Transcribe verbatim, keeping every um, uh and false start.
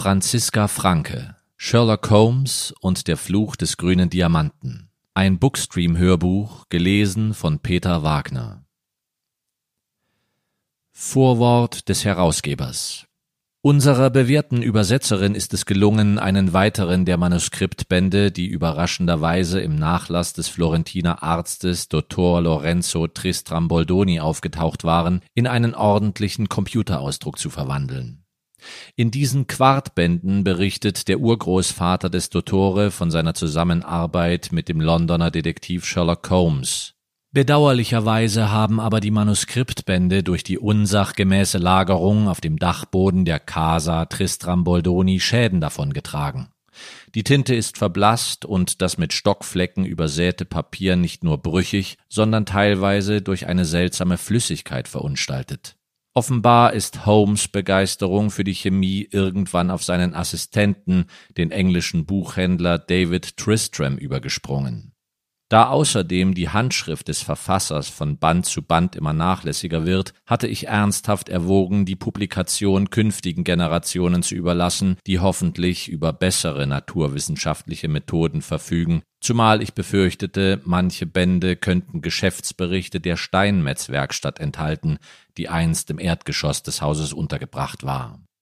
Franziska Franke, Sherlock Holmes und der Fluch des grünen Diamanten. Ein Bookstream-Hörbuch, gelesen von Peter Wagner. Vorwort des Herausgebers. Unserer bewährten Übersetzerin ist es gelungen, einen weiteren der Manuskriptbände, die überraschenderweise im Nachlass des Florentiner Arztes Dottor Lorenzo Tristram Boldoni aufgetaucht waren, in einen ordentlichen Computerausdruck zu verwandeln. In diesen Quartbänden berichtet der Urgroßvater des Dottore von seiner Zusammenarbeit mit dem Londoner Detektiv Sherlock Holmes. Bedauerlicherweise haben aber die Manuskriptbände durch die unsachgemäße Lagerung auf dem Dachboden der Casa Tristram Boldoni Schäden davongetragen. Die Tinte ist verblasst und das mit Stockflecken übersäte Papier nicht nur brüchig, sondern teilweise durch eine seltsame Flüssigkeit verunstaltet. Offenbar ist Holmes' Begeisterung für die Chemie irgendwann auf seinen Assistenten, den englischen Buchhändler David Tristram, übergesprungen. Da außerdem die Handschrift des Verfassers von Band zu Band immer nachlässiger wird, hatte ich ernsthaft erwogen, die Publikation künftigen Generationen zu überlassen, die hoffentlich über bessere naturwissenschaftliche Methoden verfügen, zumal ich befürchtete, manche Bände könnten Geschäftsberichte der Steinmetzwerkstatt enthalten, die einst im Erdgeschoss des Hauses untergebracht war.